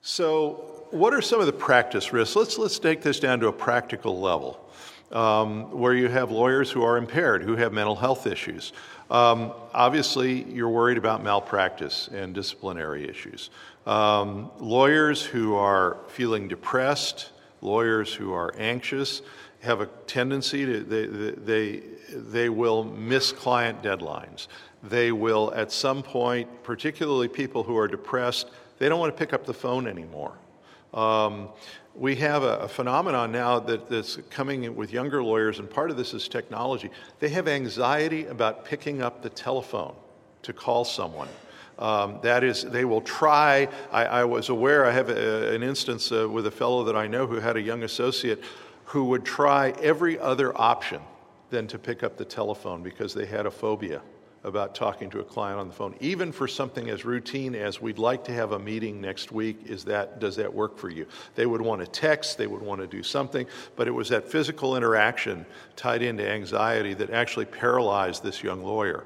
So what are some of the practice risks? Let's take this down to a practical level, where you have lawyers who are impaired, who have mental health issues. Obviously, you're worried about malpractice and disciplinary issues. Lawyers who are feeling depressed, lawyers who are anxious, have a tendency to, they will miss client deadlines. They will, at some point, particularly people who are depressed, they don't want to pick up the phone anymore. We have a phenomenon now that's coming with younger lawyers, and part of this is technology. They have anxiety about picking up the telephone to call someone. That is, they will try. I was aware, I have an instance with a fellow that I know who had a young associate who would try every other option than to pick up the telephone because they had a phobia about talking to a client on the phone, even for something as routine as we'd like to have a meeting next week. Does that work for you? They would want to text, they would want to do something, but it was that physical interaction tied into anxiety that actually paralyzed this young lawyer.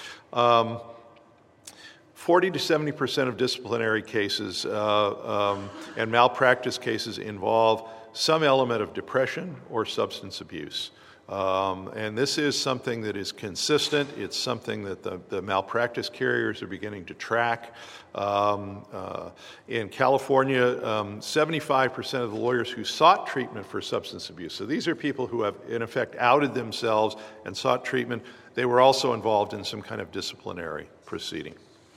40 to 70% of disciplinary cases and malpractice cases involve some element of depression or substance abuse. And this is something that is consistent. It's something that the malpractice carriers are beginning to track. In California, 75% of the lawyers who sought treatment for substance abuse, so these are people who have, in effect, outed themselves and sought treatment, they were also involved in some kind of disciplinary proceeding.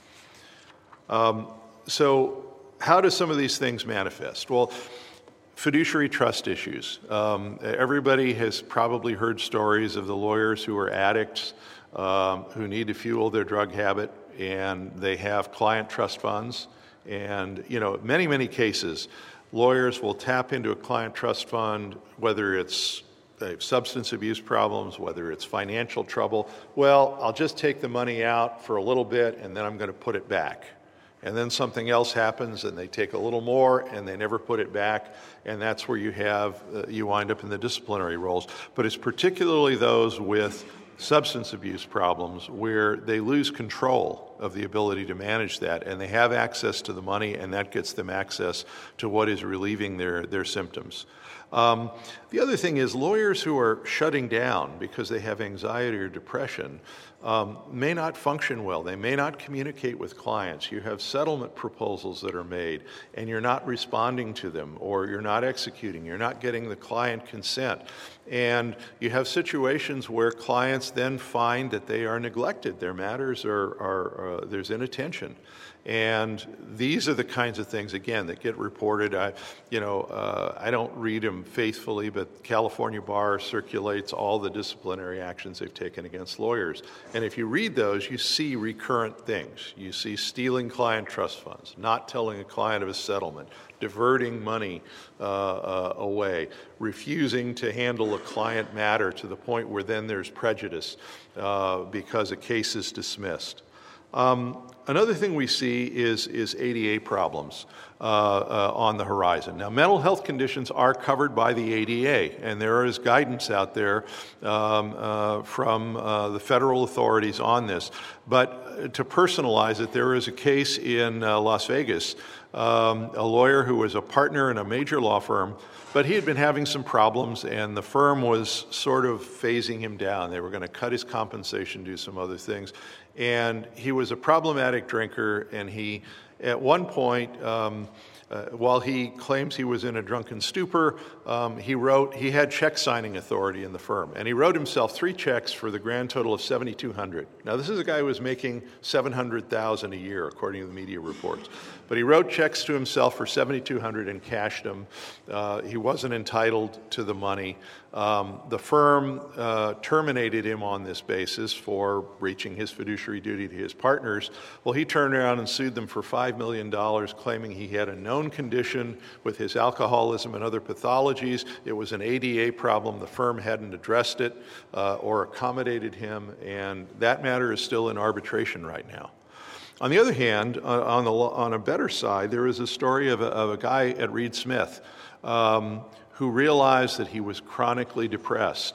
So how do some of these things manifest? Well, fiduciary trust issues. Everybody has probably heard stories of the lawyers who are addicts, who need to fuel their drug habit, and they have client trust funds. And, many, many cases, lawyers will tap into a client trust fund, whether it's substance abuse problems, whether it's financial trouble. Well, I'll just take the money out for a little bit, and then I'm going to put it back. And then something else happens, and they take a little more, and they never put it back, and that's where you wind up in the disciplinary roles. But it's particularly those with substance abuse problems where they lose control of the ability to manage that, and they have access to the money, and that gets them access to what is relieving their symptoms. The other thing is lawyers who are shutting down because they have anxiety or depression may not function well. They may not communicate with clients. You have settlement proposals that are made, and you're not responding to them, or you're not executing. You're not getting the client consent. And you have situations where clients then find that they are neglected. Their matters there's inattention. And these are the kinds of things, again, that get reported. I don't read them faithfully, but California Bar circulates all the disciplinary actions they've taken against lawyers. And if you read those, you see recurrent things. You see stealing client trust funds, not telling a client of a settlement, diverting money away, refusing to handle a client matter to the point where then there's prejudice because a case is dismissed. Another thing we see is ADA problems on the horizon. Now, mental health conditions are covered by the ADA, and there is guidance out there from the federal authorities on this. But to personalize it, there is a case in Las Vegas, a lawyer who was a partner in a major law firm, but he had been having some problems, and the firm was sort of phasing him down. They were going to cut his compensation, do some other things. And he was a problematic drinker, and he, at one point, while he claims he was in a drunken stupor, he had check signing authority in the firm, and he wrote himself 3 checks for the grand total of $7,200. Now, this is a guy who was making $700,000 a year, according to the media reports. But he wrote checks to himself for $7,200 and cashed them. He wasn't entitled to the money. The firm terminated him on this basis for breaching his fiduciary duty to his partners. Well, he turned around and sued them for $5 million, claiming he had a known condition with his alcoholism and other pathologies. It was an ADA problem. The firm hadn't addressed it or accommodated him, and that matter is still in arbitration right now. On the other hand, on a better side, there is a story of a guy at Reed Smith who realized that he was chronically depressed,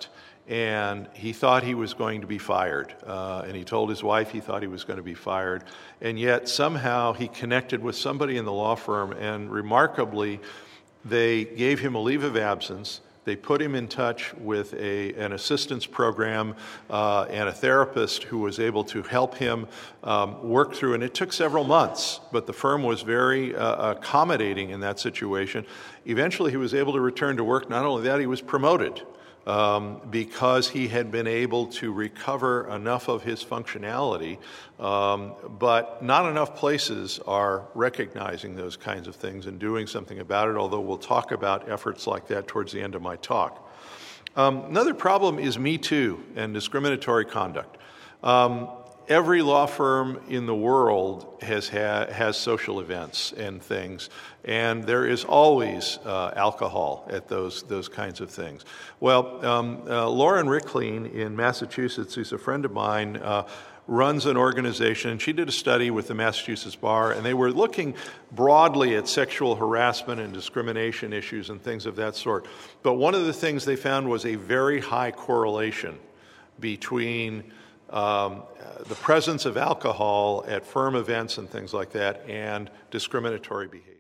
and he thought he was going to be fired. And he told his wife he thought he was going to be fired. And yet somehow he connected with somebody in the law firm, and remarkably, they gave him a leave of absence. They put him in touch with an assistance program and a therapist who was able to help him work through. And it took several months, but the firm was very accommodating in that situation. Eventually, he was able to return to work. Not only that, he was promoted because he had been able to recover enough of his functionality, but not enough places are recognizing those kinds of things and doing something about it, although we'll talk about efforts like that towards the end of my talk. Another problem is Me Too and discriminatory conduct. Every law firm in the world has social events and things, and there is always alcohol at those kinds of things. Well, Lauren Rickleen in Massachusetts, who's a friend of mine, runs an organization, and she did a study with the Massachusetts Bar, and they were looking broadly at sexual harassment and discrimination issues and things of that sort. But one of the things they found was a very high correlation between the presence of alcohol at firm events and things like that and discriminatory behavior.